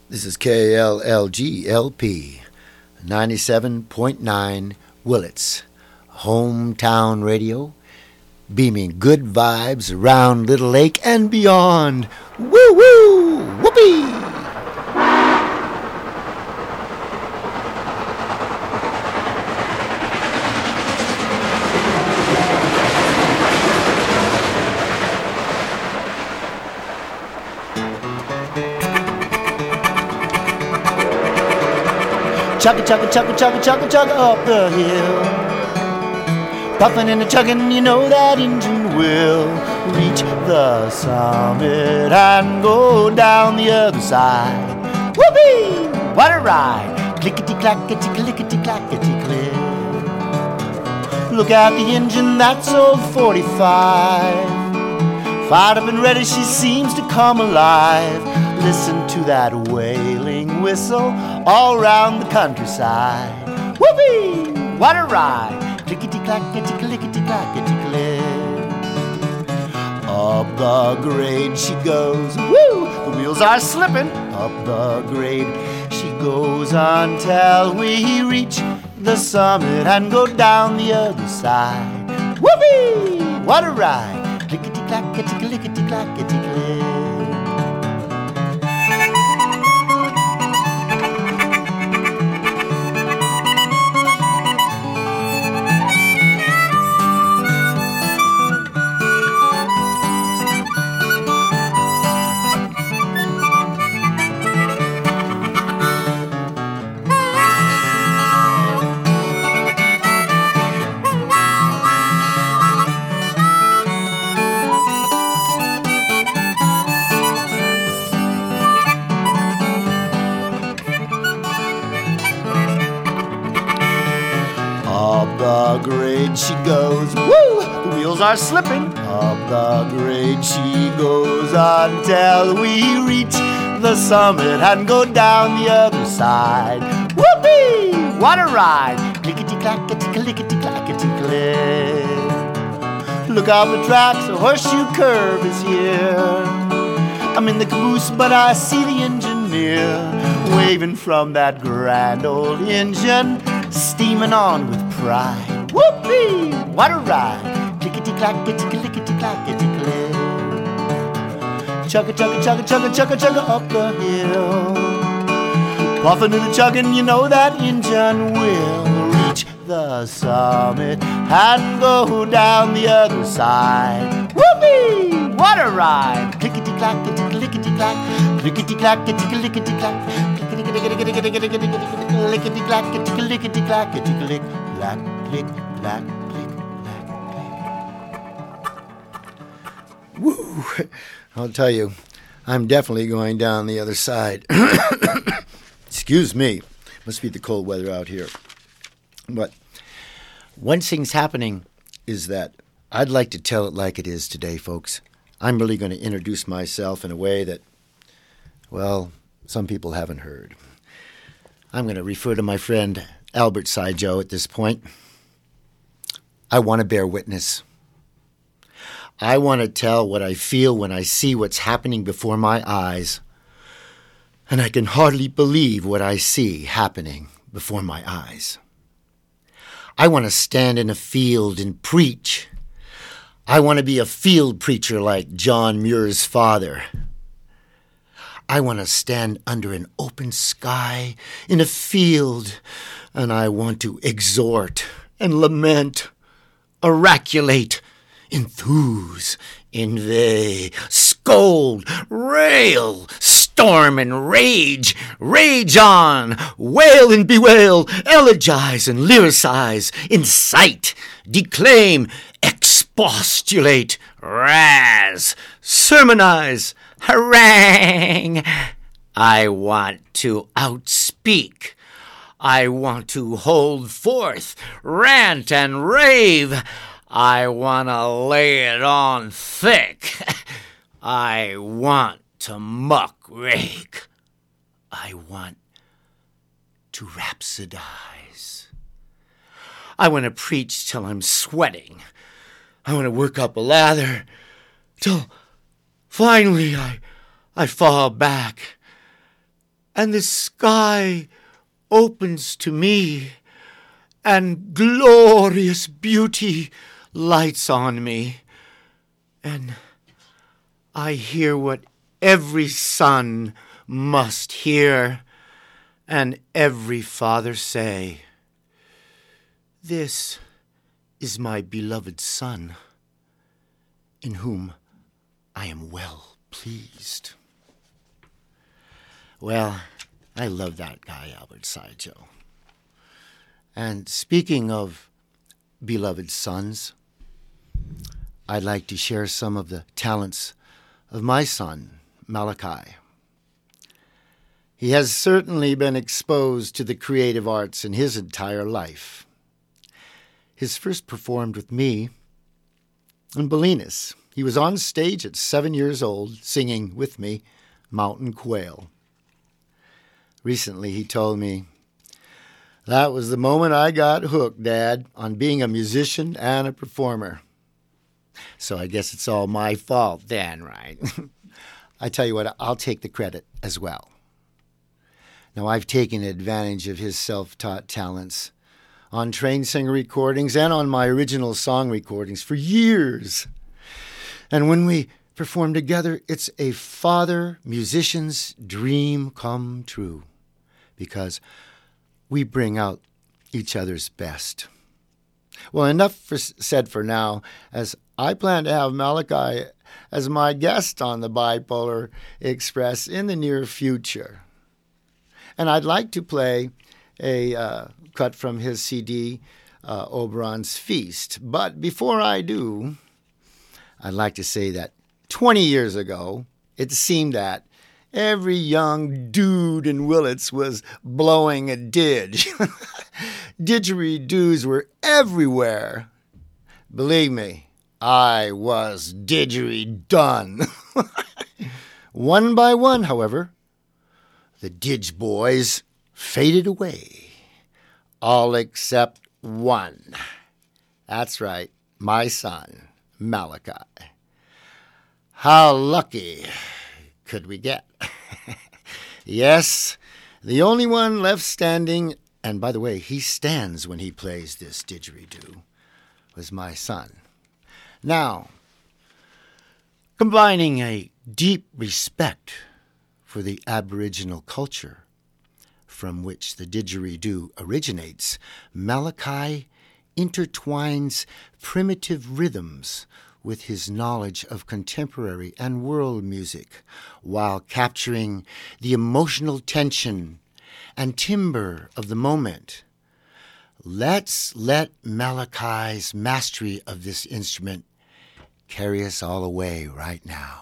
This is KLLGLP 97.9 Willits, hometown radio, beaming good vibes around Little Lake and beyond. Woo woo! Whoopee! Chugga, chugga, chugga, chugga, chugga, chugga up the hill. Puffin' and a chuggin', you know that engine will reach the summit and go down the other side. Whoopee! What a ride! Clickety-clackety, clickety-clackety, click. Look out the engine, that's old 45. Fired up and ready, she seems to come alive. Listen to that wailing whistle all round the countryside. Whoopee! What a ride! Clickety-clackety, clickety-clackety-click. Up the grade she goes. Woo! The wheels are slipping. Up the grade she goes until we reach the summit and go down the other side. Whoopee! What a ride! Clickety-clackety, clickety-clackety-click. Grade she goes, woo! The wheels are slipping. Up the grade she goes until we reach the summit and go down the other side. Whoopee! What a ride! Clickety-clackety, clickety-clackety-click. Look out the tracks, the horseshoe curve is here. I'm in the caboose, but I see the engineer waving from that grand old engine, steaming on with pride. Whoopee! What a ride! Clickety-clackety, clickety-clackety-click. Chugga, chugga, chugga, chugga, chugga, chugga up the hill. Puffin' and a chuggin', you know that engine will reach the summit and go down the other side. Whoopee! What a ride! Clickety-clackety, clickety-clack, clickety-clackety, clickety-clack, clickety-clackety, clickety-clackety, click, clack, click, clack, click, clack, click. Woo! I'll tell you, I'm definitely going down the other side. Excuse me. Must be the cold weather out here. But one thing's happening is that I'd like to tell it like it is today, folks. I'm really going to introduce myself in a way that, well, some people haven't heard. I'm going to refer to my friend Albert Sijo at this point. I want to bear witness. I want to tell what I feel when I see what's happening before my eyes. And I can hardly believe what I see happening before my eyes. I want to stand in a field and preach. I want to be a field preacher like John Muir's father. I want to stand under an open sky in a field, and I want to exhort and lament, oraculate, enthuse, inveigh, scold, rail, storm and rage, rage on, wail and bewail, elegize and lyricize, incite, declaim, expostulate, razz, sermonize, harangue. I want to outspeak. I want to hold forth, rant and rave. I want to lay it on thick. I want to muck-rake. I want to rhapsodize. I want to preach till I'm sweating. I want to work up a lather till finally I fall back and the sky opens to me, and glorious beauty lights on me, and I hear what every son must hear, and every father say, "This is my beloved son, in whom I am well pleased." Well, I love that guy, Albert Sideshow. And speaking of beloved sons, I'd like to share some of the talents of my son, Malachi. He has certainly been exposed to the creative arts in his entire life. His first performed with me in Bolinas. He was on stage at 7 years old, singing with me Mountain Quail. Recently, he told me, "That was the moment I got hooked, Dad, on being a musician and a performer." So I guess it's all my fault then, right? I tell you what, I'll take the credit as well. Now, I've taken advantage of his self-taught talents on Train Singer recordings and on my original song recordings for years. And when we perform together, it's a father musician's dream come true, because we bring out each other's best. Well, enough said for now, as I plan to have Malachi as my guest on the Bipolar Express in the near future. And I'd like to play a cut from his CD, Oberon's Feast. But before I do, I'd like to say that 20 years ago, it seemed that every young dude in Willits was blowing a didge. Didgeridoos were everywhere. Believe me, I was didgeridone. One by one, however, the Didge boys faded away, all except one. That's right, my son, Malachi. How lucky could we get? Yes, the only one left standing, and by the way, he stands when he plays this didgeridoo, was my son. Now, combining a deep respect for the Aboriginal culture from which the didgeridoo originates, Malachi intertwines primitive rhythms with his knowledge of contemporary and world music, while capturing the emotional tension and timbre of the moment. Let's let Malachi's mastery of this instrument carry us all away right now.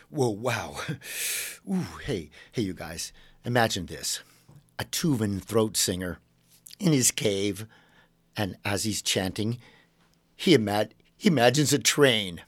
Whoa, wow. Ooh, hey, you guys. Imagine this. A Tuvan throat singer in his cave, and as he's chanting, he imagines a train.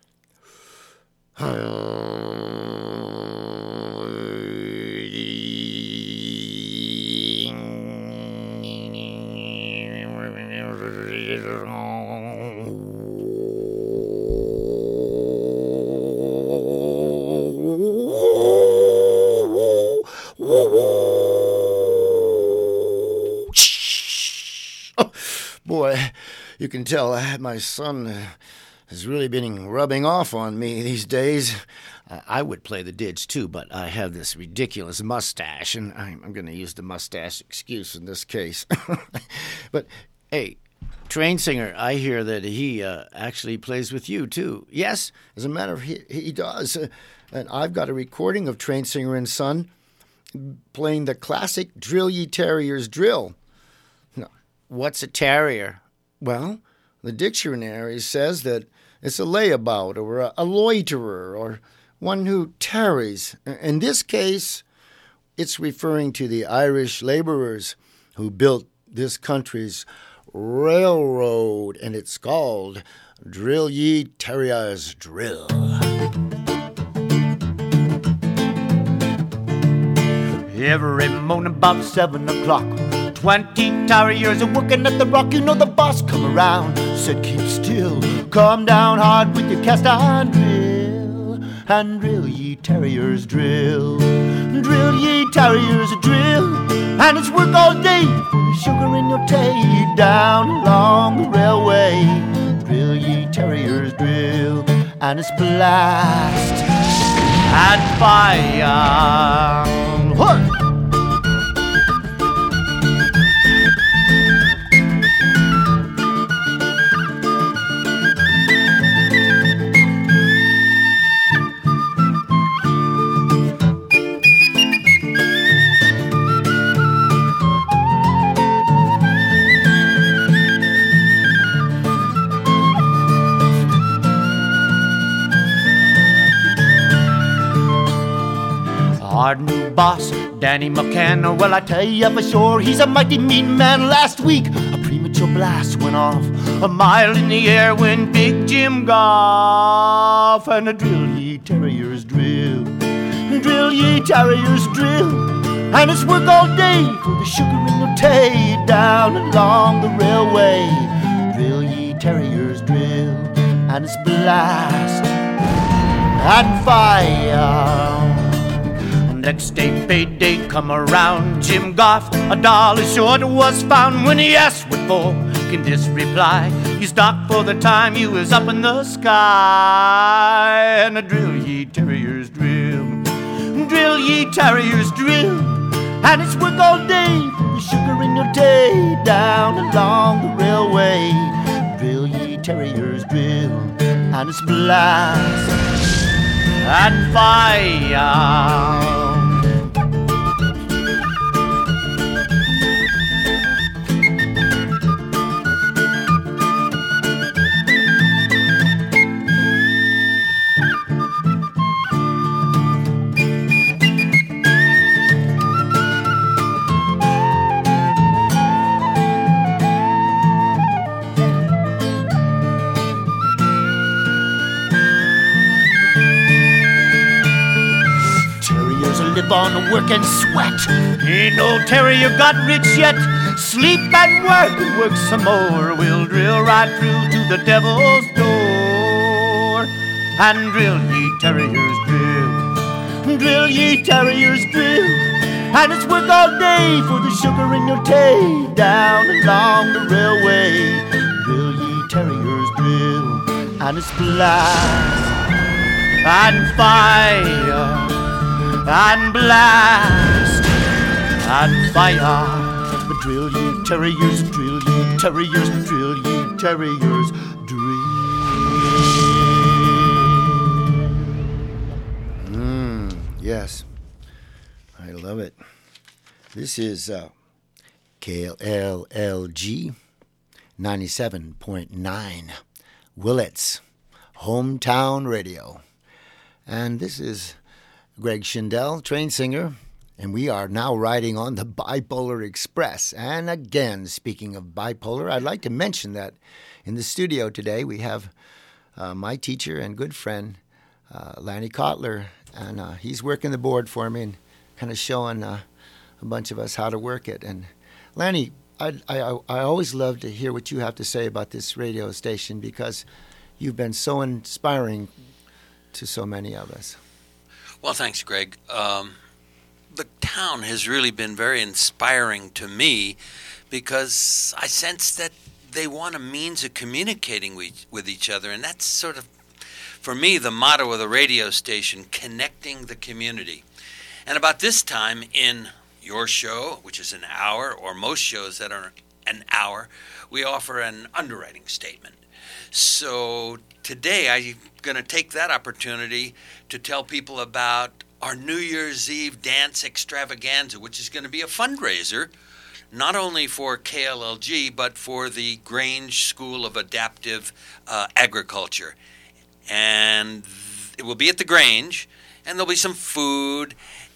Boy, you can tell my son has really been rubbing off on me these days. I would play the didge too, but I have this ridiculous mustache, and I'm going to use the mustache excuse in this case. But, hey, Train Singer, I hear that he actually plays with you too. Yes, as a matter of he does. And I've got a recording of Train Singer and Son playing the classic Drill Ye Terriers drill. Now, what's a terrier? Well, the dictionary says that it's a layabout or a loiterer or one who tarries. In this case, it's referring to the Irish laborers who built this country's railroad, and it's called Drill Ye Terriers Drill. Every morning about 7 o'clock, 20 terriers are working at the rock. You know the boss come around, said keep still, come down hard with your cast iron drill, and drill ye terriers drill. Drill ye terriers drill, and it's work all day for the sugar in your tea down along the railway. Drill ye terriers drill, and it's blast and fire. Huh. Our new boss, Danny McCann, well, I tell you for sure, he's a mighty mean man. Last week, a premature blast went off a mile in the air when Big Jim Goff and a drill ye terriers drill. Drill ye terriers drill, and it's work all day for the sugar in your tea down along the railway. Drill ye terriers drill, and it's blast and fire. Next day payday come around, Jim Goff a dollar short was found. When he asked what for, can this reply, he stopped for the time he was up in the sky. And a drill ye terriers drill, drill ye terriers drill, and it's work all day for the sugar in your tea down along the railway. Drill ye terriers drill, and it's blast and fire. Live on work and sweat. Ain't no terrier got rich yet. Sleep and work some more. We'll drill right through to the devil's door. And drill ye terriers drill, drill ye terriers drill, and it's work all day for the sugar in your tea down along the railway. Drill ye terriers drill, and it's blast and fire and blast and fire. Drill ye terriers, drill ye terriers, drill ye terriers, drill. Yes, I love it. This is KLLG 97.9 Willits, Hometown Radio. And this is Greg Schindel, trained singer, and we are now riding on the Bipolar Express. And again, speaking of bipolar, I'd like to mention that in the studio today we have my teacher and good friend, Lanny Kotler, and he's working the board for me and kind of showing a bunch of us how to work it. And Lanny, I always love to hear what you have to say about this radio station because you've been so inspiring to so many of us. Well, thanks, Greg. The town has really been very inspiring to me because I sense that they want a means of communicating with each other, and that's sort of, for me, the motto of the radio station, connecting the community. And about this time in your show, which is an hour, or most shows that are an hour, we offer an underwriting statement. So today I'm going to take that opportunity to tell people about our New Year's Eve dance extravaganza, which is going to be a fundraiser, not only for KLLG, but for the Grange School of Adaptive Agriculture. And it will be at the Grange, and there'll be some food,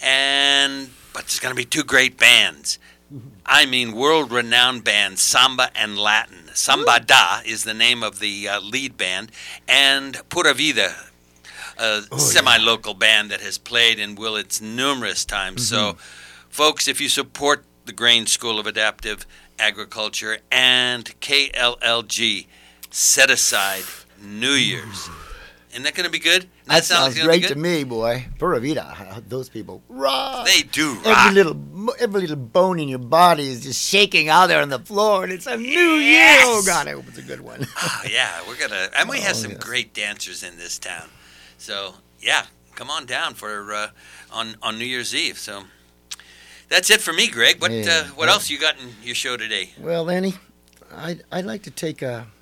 but there's going to be two great bands. I mean, world-renowned bands, Samba and Latin. Samba Da is the name of the lead band, and Pura Vida, a semi-local band that has played in Willits numerous times. So, folks, if you support the Grange School of Adaptive Agriculture and KLLG, set aside New Year's. Isn't that going to be good? That sounds great to me, boy. Pura Vida, those people rock. They do rock. Every little bone in your body is just shaking out there on the floor, and it's a new year. Oh, God, I hope it's a good one. Oh, yeah, and we have some great dancers in this town. So, yeah, come on down for on New Year's Eve. So, that's it for me, Greg. What else you got in your show today? Well, Lanny, I'd like to take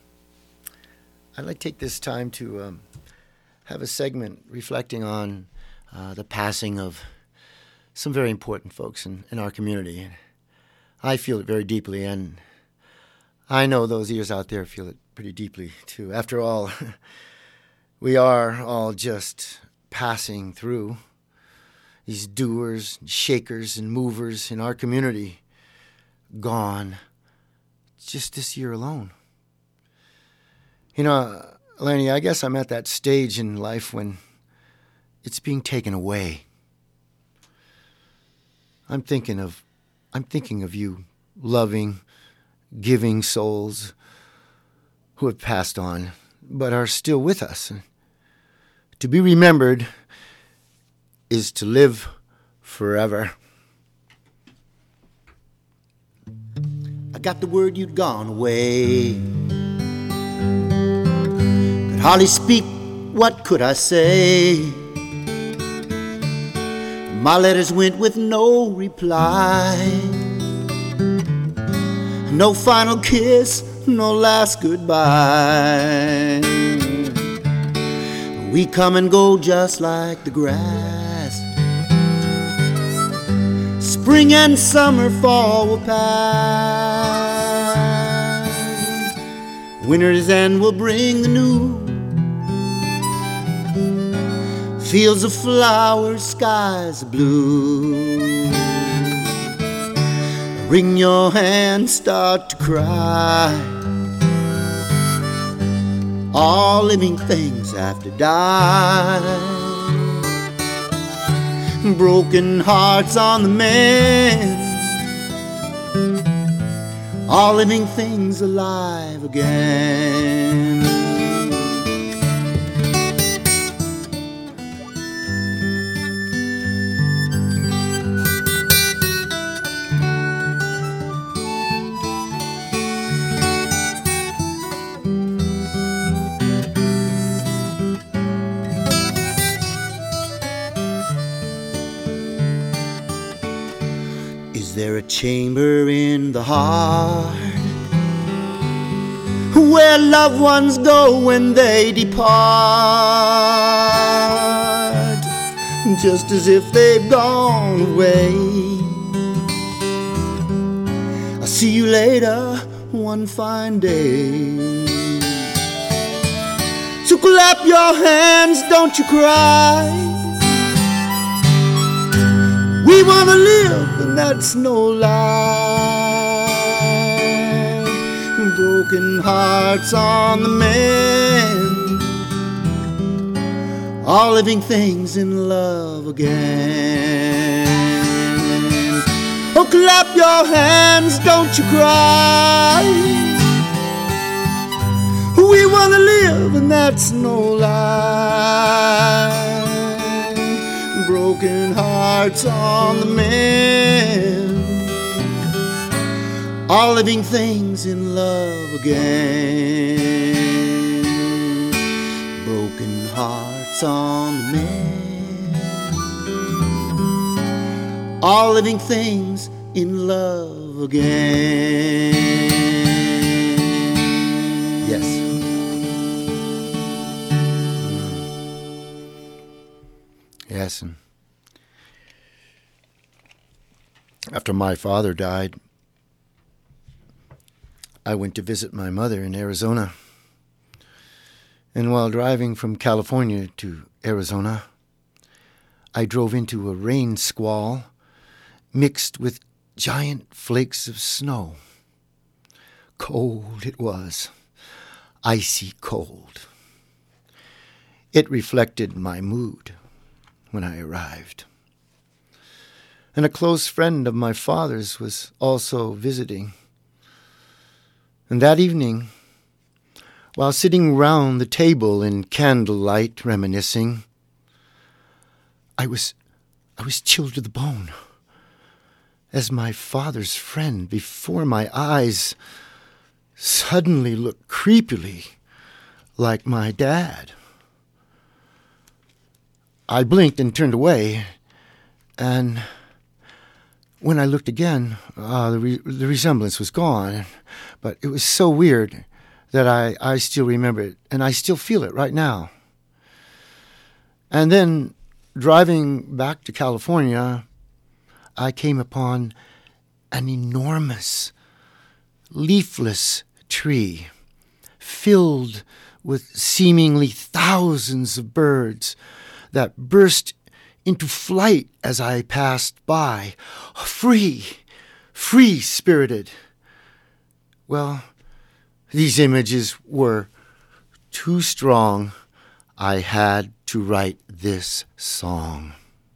this time to have a segment reflecting on the passing of some very important folks in our community. I feel it very deeply, and I know those ears out there feel it pretty deeply, too. After all, we are all just passing through, these doers, shakers, and movers in our community, gone just this year alone. You know, Lanny, I guess I'm at that stage in life when it's being taken away. I'm thinking of you, loving, giving souls who have passed on, but are still with us. To be remembered is to live forever. I got the word you'd gone away. Could hardly speak, what could I say? My letters went with no reply. No final kiss, no last goodbye. We come and go just like the grass. Spring and summer, fall will pass. Winter's end will bring the new. Fields of flowers, skies of blue. Wring your hands, start to cry. All living things have to die. Broken hearts on the mend. All living things alive again. Is there a chamber in the heart where loved ones go when they depart, just as if they've gone away? I'll see you later one fine day. So clap your hands, don't you cry. We wanna live, and that's no lie. Broken hearts on the mend, all living things in love again. Oh, clap your hands, don't you cry. We wanna live, and that's no lie. Broken hearts on the mend, all living things in love again. Broken hearts on the mend, all living things in love again. Yes. Yes, and after my father died, I went to visit my mother in Arizona. And while driving from California to Arizona, I drove into a rain squall mixed with giant flakes of snow. Cold it was, icy cold. It reflected my mood when I arrived. And a close friend of my father's was also visiting. And that evening, while sitting round the table in candlelight reminiscing, I was chilled to the bone, as my father's friend before my eyes suddenly looked creepily like my dad. I blinked and turned away, and when I looked again, the resemblance was gone. But it was so weird that I still remember it, and I still feel it right now. And then, driving back to California, I came upon an enormous, leafless tree filled with seemingly thousands of birds that burst into flight as I passed by, free-spirited. Well, these images were too strong. I had to write this song.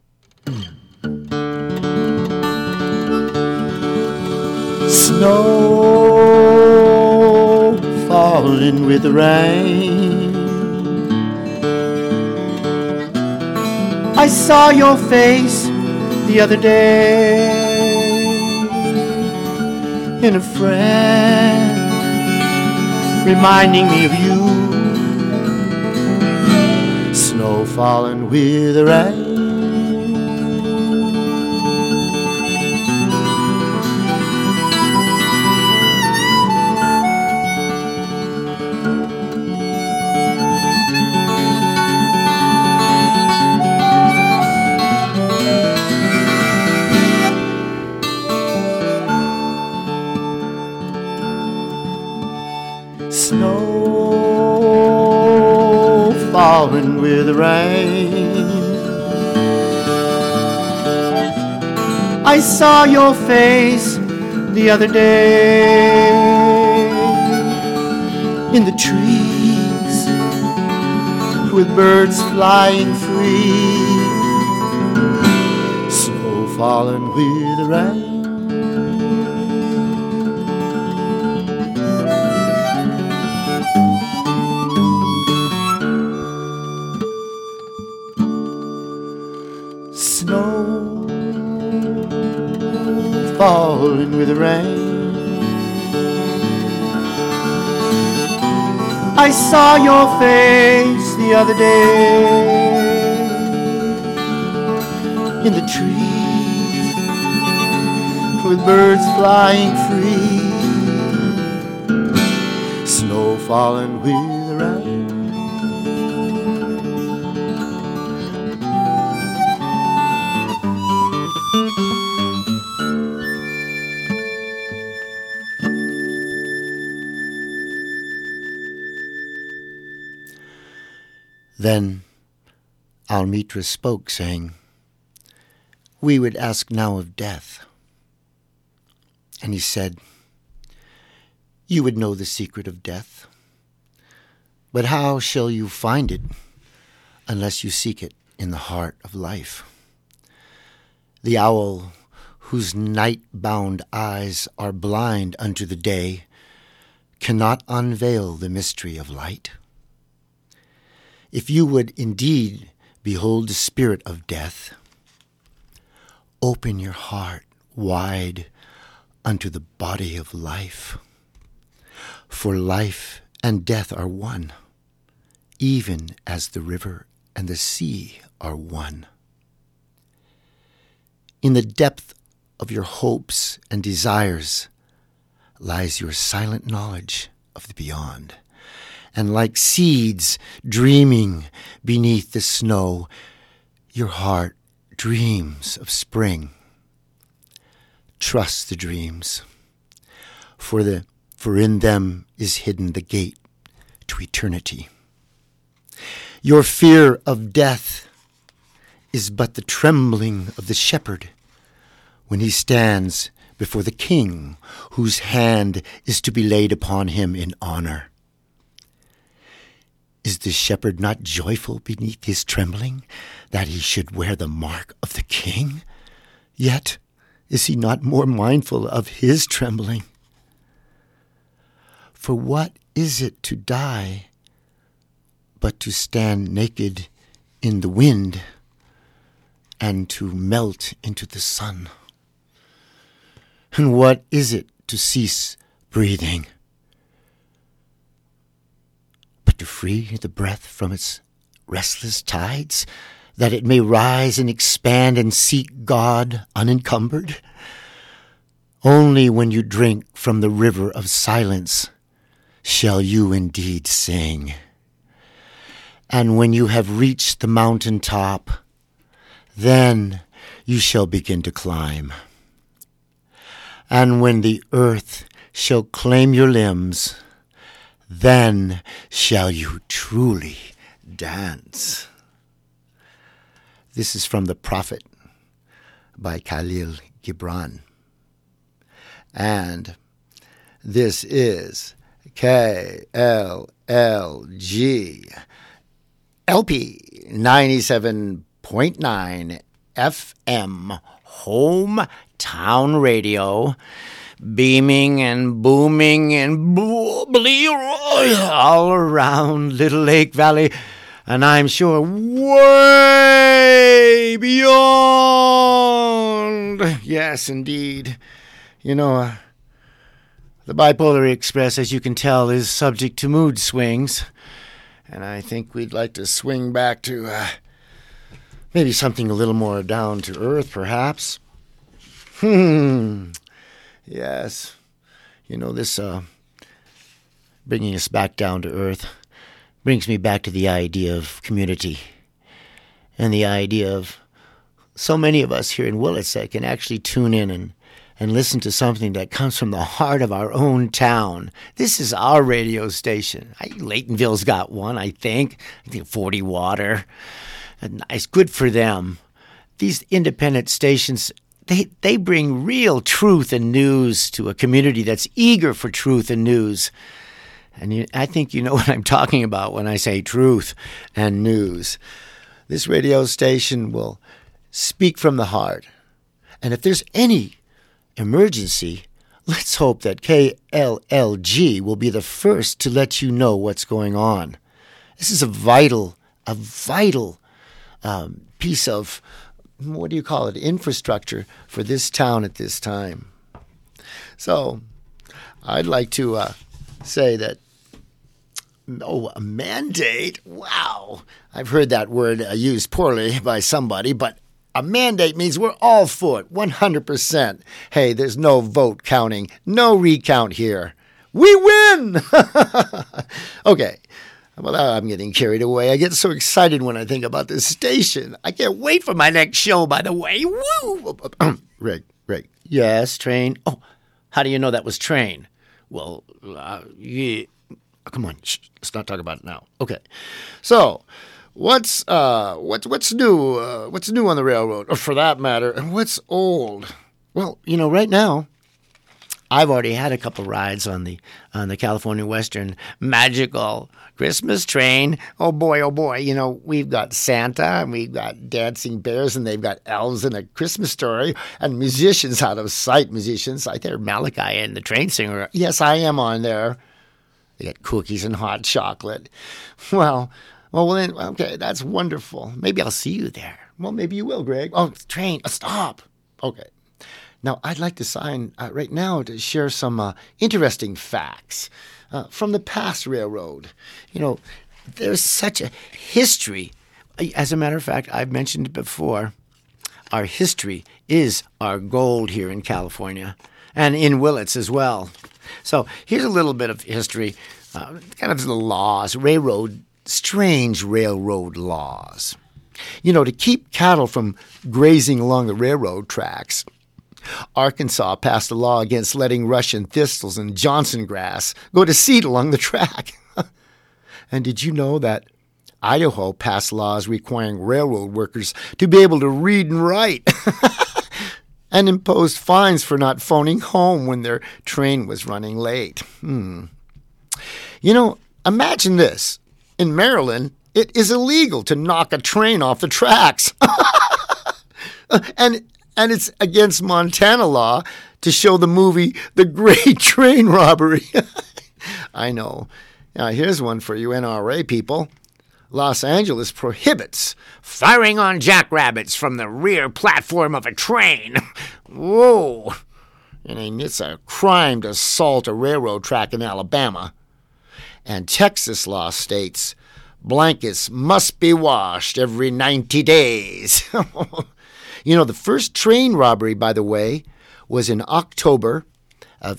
Snow falling with the rain, I saw your face the other day in a friend reminding me of you. Snow falling with the rain, snow falling with the rain. I saw your face the other day in the trees with birds flying free. Snow falling with the rain. Snow falling with the rain. I saw your face the other day in the trees with birds flying free. Snow falling with the rain. Then Almitra spoke, saying, "We would ask now of death." And he said, "You would know the secret of death, but how shall you find it unless you seek it in the heart of life? The owl, whose night-bound eyes are blind unto the day, cannot unveil the mystery of light. If you would indeed behold the spirit of death, open your heart wide unto the body of life. For life and death are one, even as the river and the sea are one. In the depth of your hopes and desires lies your silent knowledge of the beyond. And like seeds dreaming beneath the snow, your heart dreams of spring. Trust the dreams, for in them is hidden the gate to eternity. Your fear of death is but the trembling of the shepherd when he stands before the king, whose hand is to be laid upon him in honor. Is the shepherd not joyful beneath his trembling, that he should wear the mark of the king? Yet is he not more mindful of his trembling? For what is it to die but to stand naked in the wind and to melt into the sun? And what is it to cease breathing but to free the breath from its restless tides, that it may rise and expand and seek God unencumbered? Only when you drink from the river of silence shall you indeed sing. And when you have reached the mountain top, then you shall begin to climb. And when the earth shall claim your limbs, then shall you truly dance. This is from The Prophet by Khalil Gibran. And this is KLLG LP 97.9 FM Hometown Radio, beaming and booming and bubbly all around Little Lake Valley, and I'm sure way beyond. Yes, indeed. You know, the Bipolar Express, as you can tell, is subject to mood swings, and I think we'd like to swing back to maybe something a little more down to earth, perhaps. Yes. You know, this bringing us back down to earth brings me back to the idea of community and the idea of so many of us here in Willits that can actually tune in and listen to something that comes from the heart of our own town. This is our radio station. Laytonville's got one, I think 40 Water. And it's good for them. These independent stations, they bring real truth and news to a community that's eager for truth and news. And I think you know what I'm talking about when I say truth and news. This radio station will speak from the heart. And if there's any emergency, let's hope that KLLG will be the first to let you know what's going on. This is a vital piece of, what do you call it, infrastructure for this town at this time. So I'd like to say that, a mandate? Wow. I've heard that word used poorly by somebody, but a mandate means we're all for it, 100%. Hey, there's no vote counting, no recount here. We win! Okay. Well, I'm getting carried away. I get so excited when I think about this station. I can't wait for my next show, by the way. Woo! Rick. Yes, Train. Oh, how do you know that was Train? Well, yeah. Come on, let's not talk about it now. Okay. So, What's new? What's new on the railroad? Or for that matter, and what's old? Well, right now, I've already had a couple rides on the California Western magical Christmas train. Oh boy, we've got Santa and we've got dancing bears and they've got elves and a Christmas story and musicians out of sight. Musicians like there, Malachi and the train singer. Yes, I am on there. They got cookies and hot chocolate. Well, then, okay, that's wonderful. Maybe I'll see you there. Well, maybe you will, Greg. Oh, train, stop. Okay. Now, I'd like to sign right now to share some interesting facts from the past railroad. There's such a history. As a matter of fact, I've mentioned it before. Our history is our gold here in California and in Willits as well. So here's a little bit of history, kind of the laws, strange railroad laws. To keep cattle from grazing along the railroad tracks, Arkansas passed a law against letting Russian thistles and Johnson grass go to seed along the track. And did you know that Idaho passed laws requiring railroad workers to be able to read and write and imposed fines for not phoning home when their train was running late? Imagine this. In Maryland, it is illegal to knock a train off the tracks. And it's against Montana law to show the movie The Great Train Robbery. I know. Now, here's one for you NRA people. Los Angeles prohibits firing on jackrabbits from the rear platform of a train. Whoa. And it's a crime to assault a railroad track in Alabama. And Texas law states blankets must be washed every 90 days. The first train robbery, by the way, was in October of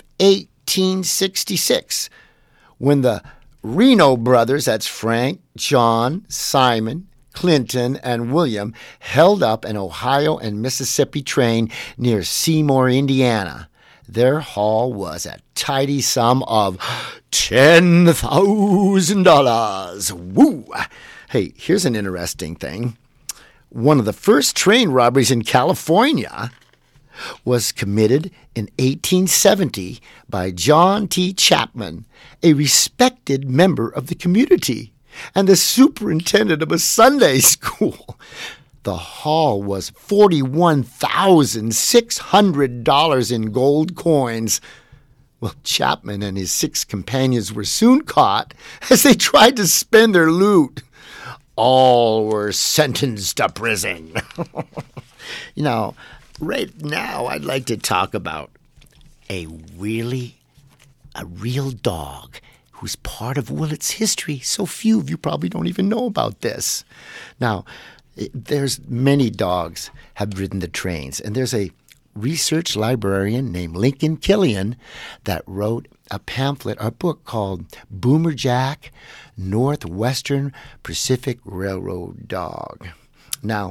1866 when the Reno brothers, that's Frank, John, Simon, Clinton, and William, held up an Ohio and Mississippi train near Seymour, Indiana. Their haul was a tidy sum of $10,000. Woo! Hey, here's an interesting thing. One of the first train robberies in California was committed in 1870 by John T. Chapman, a respected member of the community and the superintendent of a Sunday school. The haul was $41,600 in gold coins. Well, Chapman and his 6 companions were soon caught as they tried to spend their loot. All were sentenced to prison. Right now I'd like to talk about a real dog who's part of Willits history. So few of you probably don't even know about this. Now, there's many dogs have ridden the trains, and there's a research librarian named Lincoln Killian that wrote a pamphlet, a book called Boomer Jack, Northwestern Pacific Railroad Dog. Now,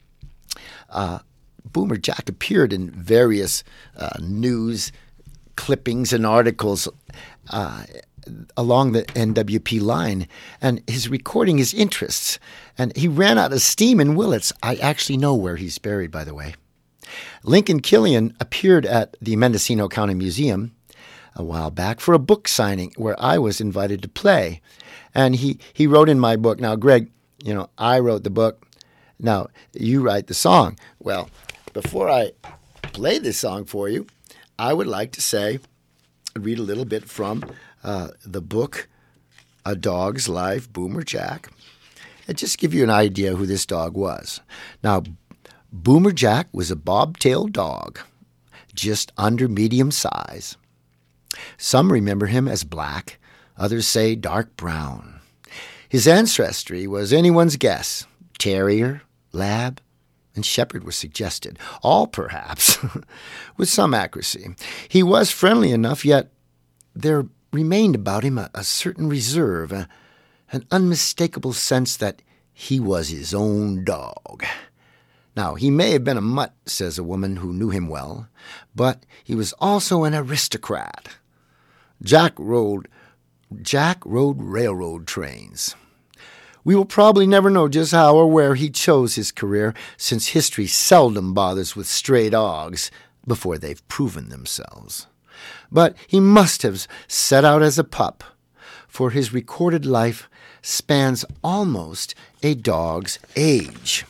Boomer Jack appeared in various news clippings and articles along the NWP line, and his recording his interests. And he ran out of steam in Willits. I actually know where he's buried, by the way. Lincoln Killian appeared at the Mendocino County Museum a while back for a book signing where I was invited to play. And he wrote in my book, now, Greg, I wrote the book. Now, you write the song. Well, before I play this song for you, I would like to read a little bit from the book, A Dog's Life, Boomer Jack, and just give you an idea who this dog was. Now, Boomer Jack was a bobtailed dog, just under medium size. Some remember him as black, others say dark brown. His ancestry was anyone's guess. Terrier, lab, and shepherd were suggested, all perhaps with some accuracy. He was friendly enough, yet there remained about him a certain reserve, an unmistakable sense that he was his own dog. Now, he may have been a mutt, says a woman who knew him well, but he was also an aristocrat. Jack rode railroad trains. We will probably never know just how or where he chose his career, since history seldom bothers with stray dogs before they've proven themselves. But he must have set out as a pup, for his recorded life spans almost a dog's age.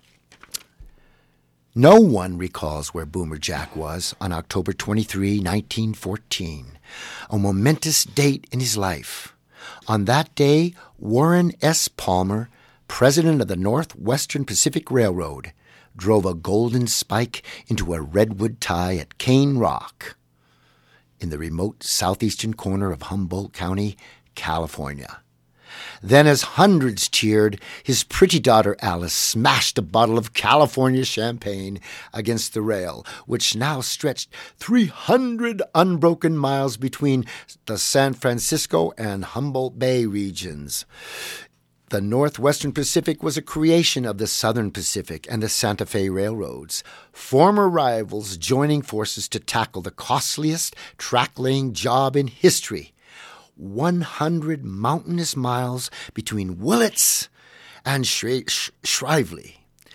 No one recalls where Boomer Jack was on October 23, 1914, a momentous date in his life. On that day, Warren S. Palmer, president of the Northwestern Pacific Railroad, drove a golden spike into a redwood tie at Cane Rock in the remote southeastern corner of Humboldt County, California. Then, as hundreds cheered, his pretty daughter Alice smashed a bottle of California champagne against the rail, which now stretched 300 unbroken miles between the San Francisco and Humboldt Bay regions. The Northwestern Pacific was a creation of the Southern Pacific and the Santa Fe Railroads, former rivals joining forces to tackle the costliest track-laying job in history. 100 mountainous miles between Willits and Shrively.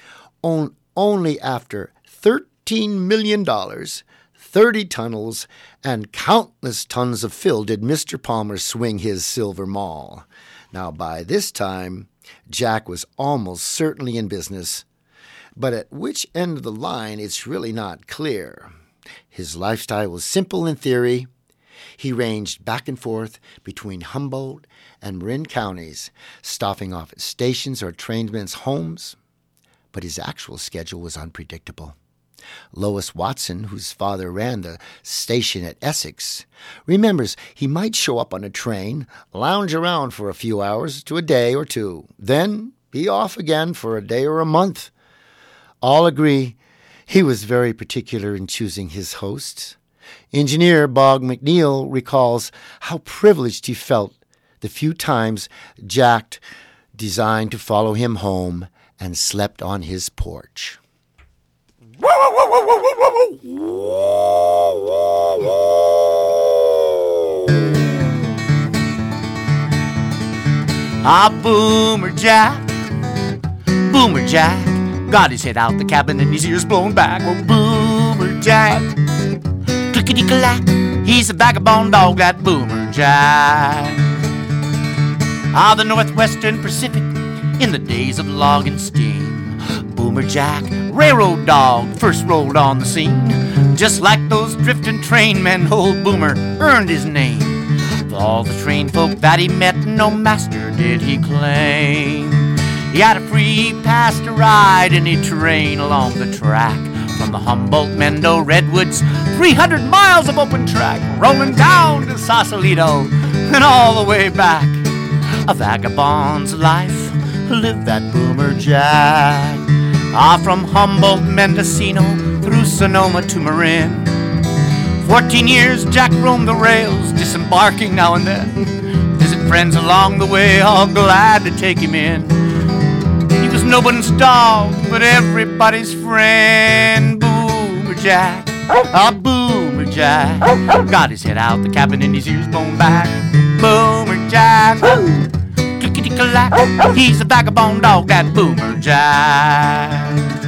Only after $13 million, 30 tunnels, and countless tons of fill did Mr. Palmer swing his silver maul. Now, by this time, Jack was almost certainly in business, but at which end of the line it's really not clear. His lifestyle was simple in theory. He ranged back and forth between Humboldt and Marin counties, stopping off at stations or trainmen's homes, but his actual schedule was unpredictable. Lois Watson, whose father ran the station at Essex, remembers he might show up on a train, lounge around for a few hours to a day or two, then be off again for a day or a month. All agree he was very particular in choosing his hosts. Engineer Bog McNeil recalls how privileged he felt the few times Jack designed to follow him home and slept on his porch. Boomer Jack, got his head out the cabin and his ears blown back. Oh, Boomer Jack, clickety-clack, he's a vagabond dog, that Boomer Jack. The Northwestern Pacific in the days of log and steam. Boomer Jack, railroad dog, first rolled on the scene. Just like those drifting train men, old Boomer earned his name. With all the train folk that he met, no master did he claim. He had a free pass to ride any train along the track. From the Humboldt, Mendo, Redwoods, 300 miles of open track, rolling down to Sausalito and all the way back. A vagabond's life lived that Boomer Jack. From Humboldt, Mendocino, through Sonoma to Marin. 14 years Jack roamed the rails, disembarking now and then. Visit friends along the way, all glad to take him in. He was nobody's dog, but everybody's friend. Boomer Jack, Boomer Jack, got his head out the cabin and his ears blown back. Boomer Jack, clickety-clack, he's a vagabond dog, that Boomer Jack.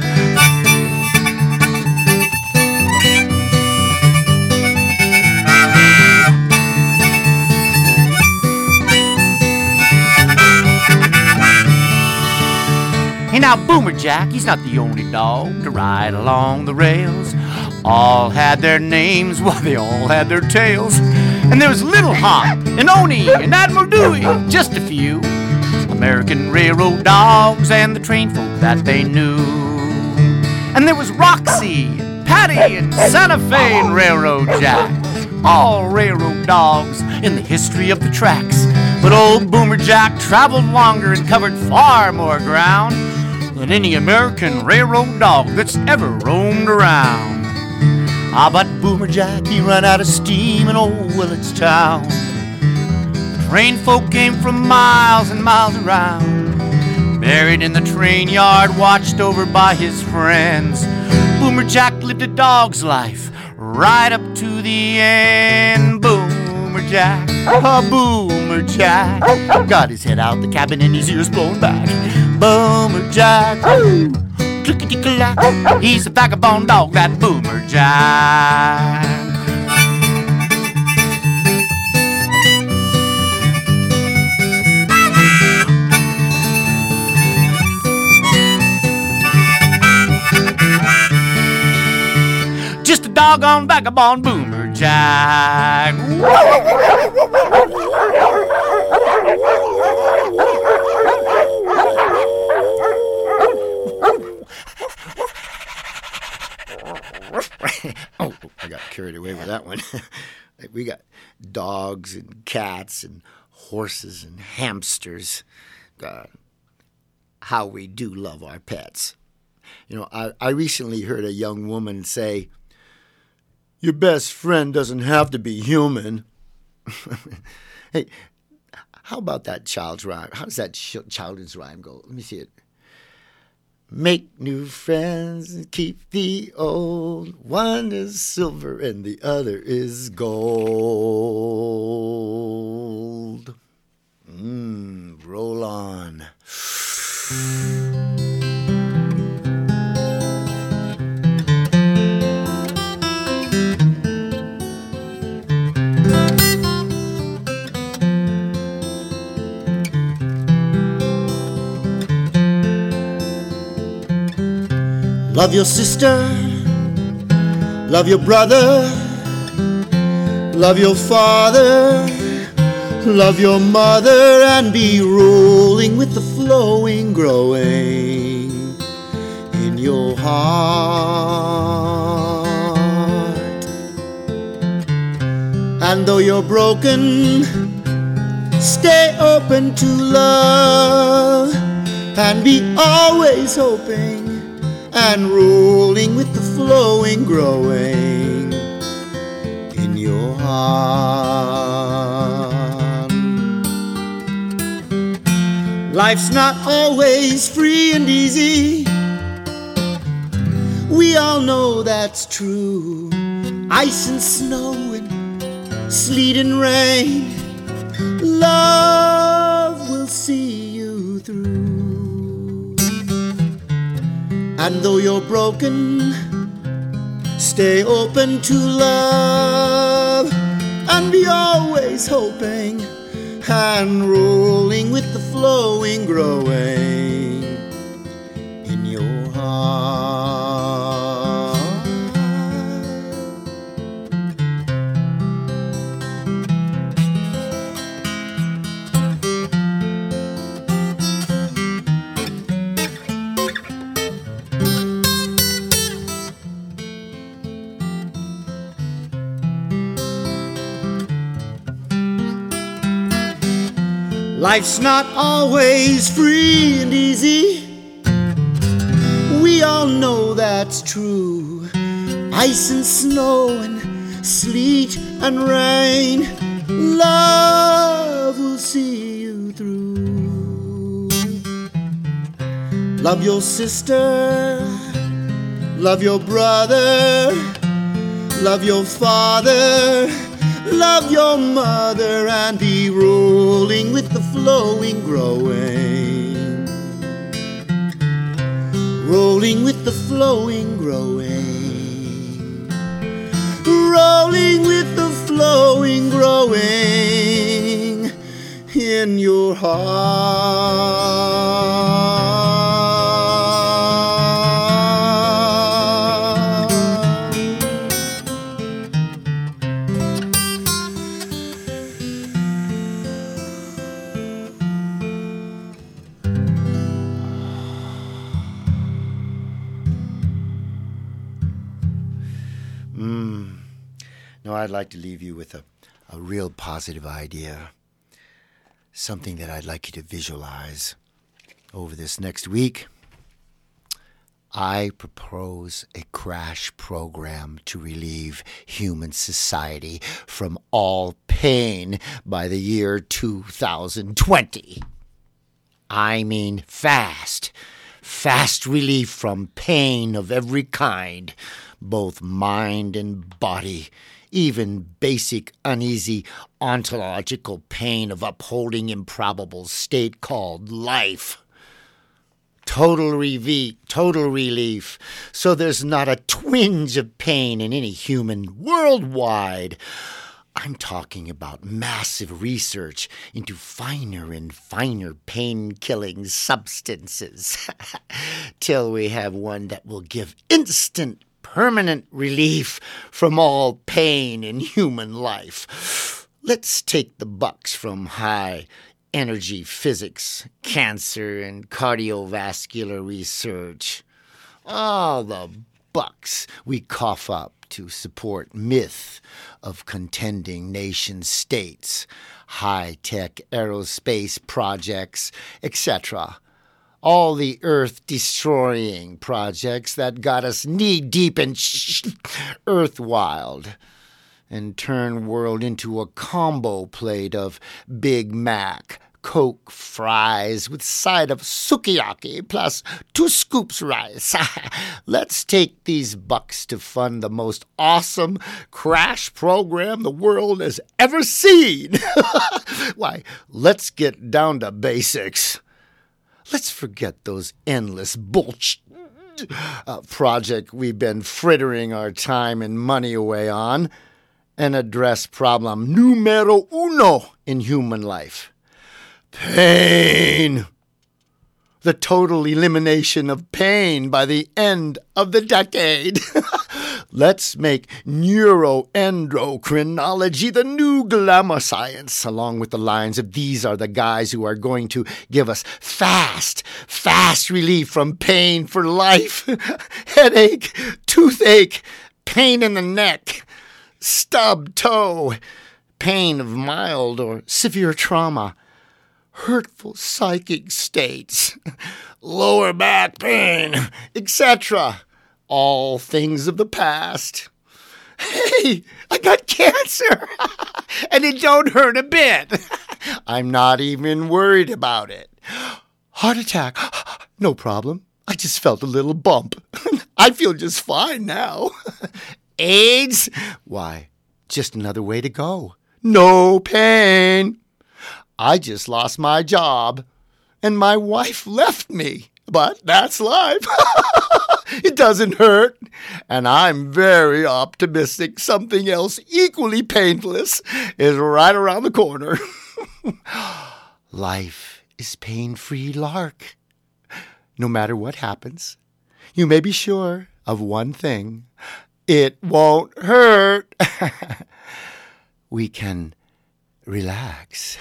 Hey, now Boomer Jack, he's not the only dog to ride along the rails. All had their names, while they all had their tails. And there was Little Hop, and Oni, and Admiral Dewey, just a few American railroad dogs and the train folk that they knew. And there was Roxy, and Patty, and Santa Fe, and Railroad Jack, all railroad dogs in the history of the tracks. But old Boomer Jack traveled longer and covered far more ground than any American railroad dog that's ever roamed around. But Boomer Jack, he ran out of steam in old Willits town. The train folk came from miles and miles around. Buried in the train yard, watched over by his friends, Boomer Jack lived a dog's life right up to the end. Boomer Boomer Jack, a Boomer Jack. Got his head out the cabin and his ears blown back. Boomer Jack, clickety-clack. He's a vagabond dog, that Boomer Jack. Just a doggone vagabond Boomer Jack. Oh, I got carried away with that one. We got dogs and cats and horses and hamsters. God, how we do love our pets. You know, I recently heard a young woman say, "Your best friend doesn't have to be human." Hey, how about that child's rhyme? How does that children's rhyme go? Let me see it. Make new friends and keep the old. One is silver and the other is gold. Roll on. Love your sister, love your brother, love your father, love your mother, and be rolling with the flowing, growing in your heart. And though you're broken, stay open to love and be always hoping and rolling with the flowing, growing in your heart. Life's not always free and easy. We all know that's true. Ice and snow and sleet and rain. Love will see you through. And though you're broken, stay open to love and be always hoping and rolling with the flowing, growing in your heart. Life's not always free and easy. We all know that's true. Ice and snow and sleet and rain. Love will see you through. Love your sister, love your brother, love your father, love your mother, and be rolling with the flowing, growing. Rolling with the flowing, growing. Rolling with the flowing, growing in your heart. No, I'd like to leave you with a real positive idea. Something that I'd like you to visualize over this next week. I propose a crash program to relieve human society from all pain by the year 2020. I mean fast. fast relief from pain of every kind, both mind and body, even basic, uneasy, ontological pain of upholding improbable state called life. Total relief, so there's not a twinge of pain in any human worldwide. I'm talking about massive research into finer and finer pain-killing substances till we have one that will give instant, permanent relief from all pain in human life. Let's take the bucks from high-energy physics, cancer, and cardiovascular research. All the bucks we cough up to support myth of contending nation-states, high-tech aerospace projects, etc. All the earth-destroying projects that got us knee-deep in Earth-wild and turn world into a combo plate of Big Mac, Coke fries with side of sukiyaki plus 2 scoops rice. Let's take these bucks to fund the most awesome crash program the world has ever seen. Why, let's get down to basics. Let's forget those endless bullshit project we've been frittering our time and money away on and address problem numero uno in human life. Pain. The total elimination of pain by the end of the decade. Let's make neuroendocrinology the new glamour science, along with the lines of these are the guys who are going to give us fast relief from pain for life. Headache, toothache, pain in the neck, stub toe, pain of mild or severe trauma, hurtful psychic states, lower back pain, etc. All things of the past. Hey, I got cancer, and it don't hurt a bit. I'm not even worried about it. Heart attack, no problem. I just felt a little bump. I feel just fine now. AIDS, why, just another way to go. No pain. I just lost my job, and my wife left me. But that's life. It doesn't hurt. And I'm very optimistic something else equally painless is right around the corner. Life is pain-free lark. No matter what happens, you may be sure of one thing. It won't hurt. We can relax.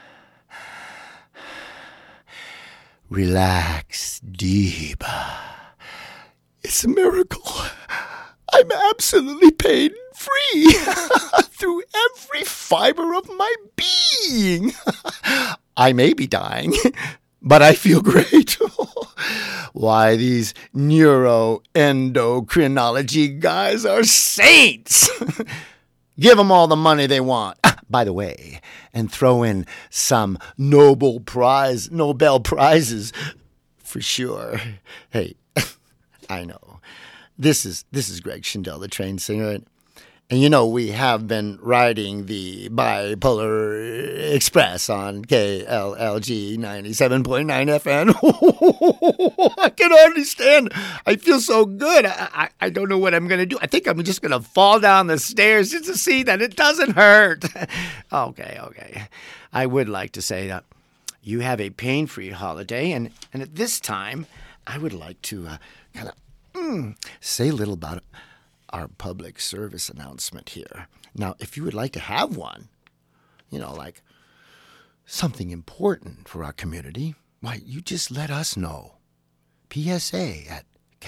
Relax deep. It's a miracle. I'm absolutely pain-free through every fiber of my being. I may be dying, but I feel great. Why, these neuroendocrinology guys are saints. Give them all the money they want. By the way, and throw in some Nobel Prizes for sure. Hey, I know. This is Greg Schindel, the train singer. And you know, we have been riding the Bipolar Express on KLLG 97.9 FM. I can hardly stand. I feel so good. I don't know what I'm going to do. I think I'm just going to fall down the stairs just to see that it doesn't hurt. Okay. I would like to say that you have a pain-free holiday. And at this time, I would like to kind of say a little about our public service announcement here. Now, if you would like to have one, like something important for our community, why, you just let us know. PSA at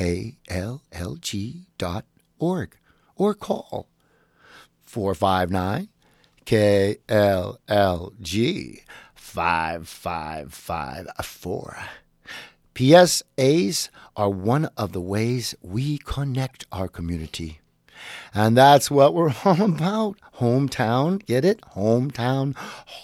kllg.org or call 459-KLLG 5554. PSAs are one of the ways we connect our community. And that's what we're all about. Hometown, get it? Hometown.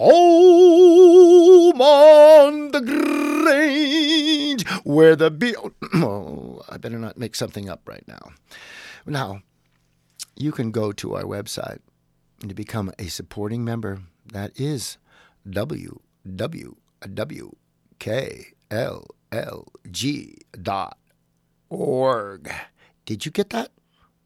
Home on the Grange, where the oh, I better not make something up right now. Now, you can go to our website and to become a supporting member. That is www.klg.org. Did you get that?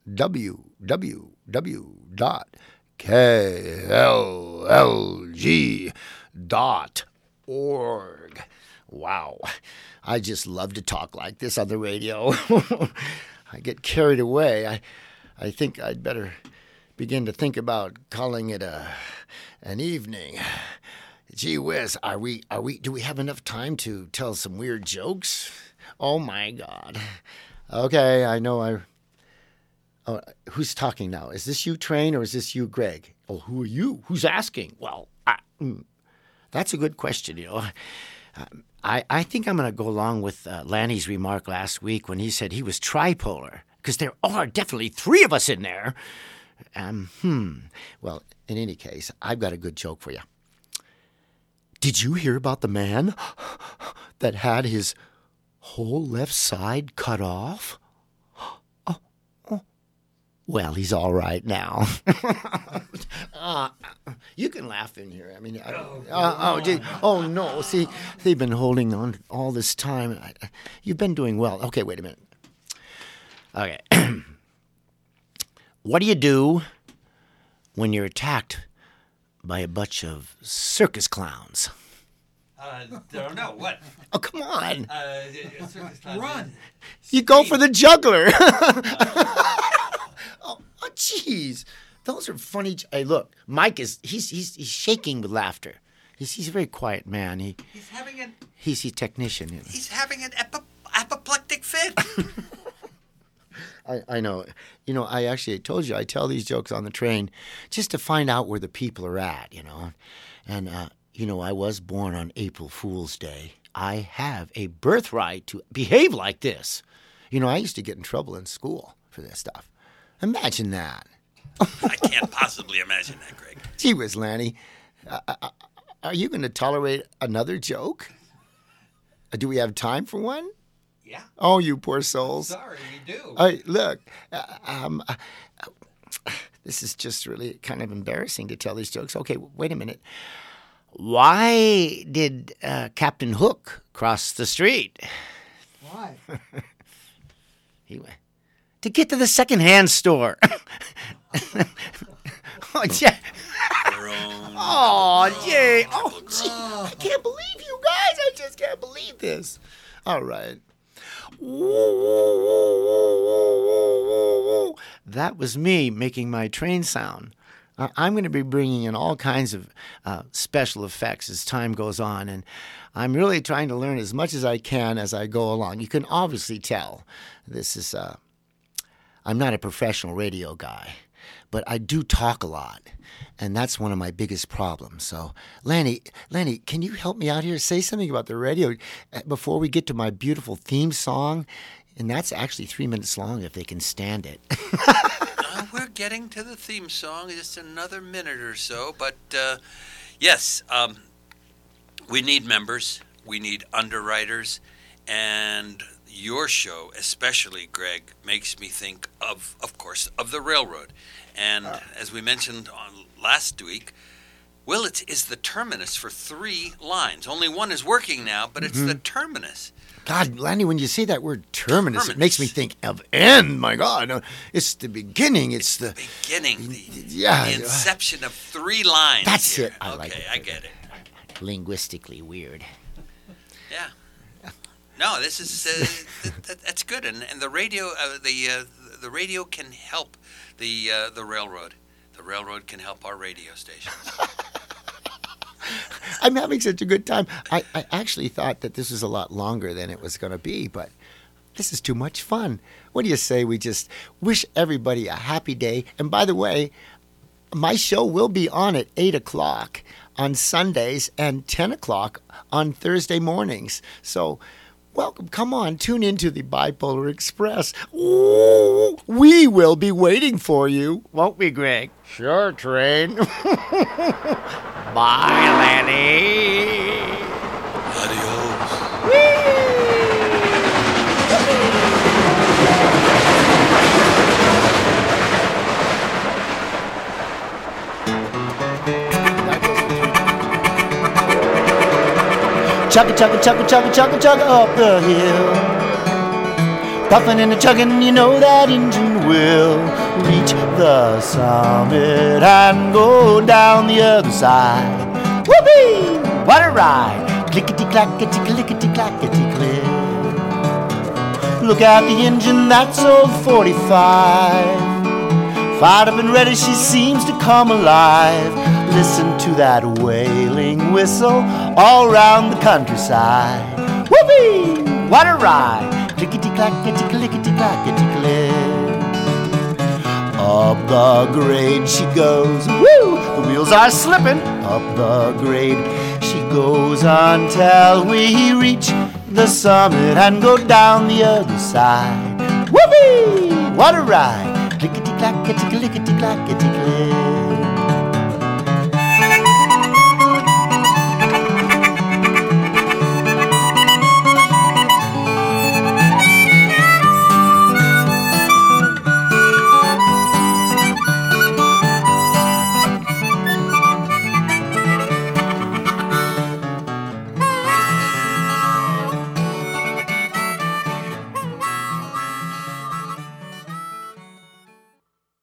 www.klg.org. Wow. I just love to talk like this on the radio. I get carried away. I think I'd better begin to think about calling it an evening. Gee whiz, do we have enough time to tell some weird jokes? Oh my God. Okay, I know Oh, who's talking now? Is this you, Train, or is this you, Greg? Oh, who are you? Who's asking? Well, that's a good question, you know. I think I'm going to go along with Lanny's remark last week when he said he was tripolar, because there are definitely three of us in there. Well, in any case, I've got a good joke for you. Did you hear about the man that had his whole left side cut off? Well, he's all right now. You can laugh in here. I mean, no. See, they've been holding on all this time. You've been doing well. Okay, wait a minute. Okay. What do you do when you're attacked by a bunch of circus clowns? Don't know. What? Oh, come on. Run. You go for the juggler. Oh, jeez. Those are funny. Hey, look, Mike he's shaking with laughter. He's a very quiet man. He's a technician. You know. He's having an apoplectic fit. I know. You know, I actually told you I tell these jokes on the train just to find out where the people are at, you know. And, you know, I was born on April Fool's Day. I have a birthright to behave like this. You know, I used to get in trouble in school for this stuff. Imagine that. I can't possibly imagine that, Greg. Gee whiz, Lanny. Are you going to tolerate another joke? Do we have time for one? Yeah. Oh, you poor souls. Sorry, we do. Look, this is just really kind of embarrassing to tell these jokes. Okay, wait a minute. Why did Captain Hook cross the street? Why? He went to get to the secondhand store. Oh, yeah. Oh, Jay. Oh, gee. I can't believe you guys. I just can't believe this. All right. That was me making my train sound. I'm going to be bringing in all kinds of special effects as time goes on, and I'm really trying to learn as much as I can as I go along. You can obviously tell this is I'm not a professional radio guy, but I do talk a lot, and that's one of my biggest problems. So, Lanny, can you help me out here? Say something about the radio before we get to my beautiful theme song, and that's actually 3 minutes long if they can stand it. We're getting to the theme song in just another minute or so, but yes, we need members, we need underwriters, and your show, especially, Greg, makes me think of course, of the railroad. And as we mentioned last week, Willits is the terminus for 3 lines. Only one is working now, but it's the terminus. God, Lanny, when you say that word terminus, it makes me think of end. My God, it's the beginning. It's the beginning, the inception of 3 lines. That's here. it. I like it. I get it. Linguistically weird. Yeah. No, this is that's good, and the radio, the radio can help the railroad. The railroad can help our radio station. I'm having such a good time. I actually thought that this was a lot longer than it was going to be, but this is too much fun. What do you say we just wish everybody a happy day? And by the way, my show will be on at 8 o'clock on Sundays and 10 o'clock on Thursday mornings. So welcome. Come on, tune into the Bipolar Express. Ooh, we will be waiting for you. Won't we, Greg? Sure, Train. Bye, Lanny. Adios. Chugga, chugga, chugga, chugga, chugga, chugga up the hill. Puffin' and a chuggin', you know that engine will reach the summit and go down the other side. Whoopee! What a ride! Clickety-clackety, clickety-clackety, click. Look at the engine, that's old 45. Fired up and ready, she seems to come alive. Listen to that wailing whistle all round the countryside. Whoopee! What a ride! Clickety-clackety, clickety-clackety, click. Up the grade she goes, woo! The wheels are slipping. Up the grade she goes until we reach the summit and go down the other side. Whoopee! What a ride! Clickety-clackety, clickety-clackety, click.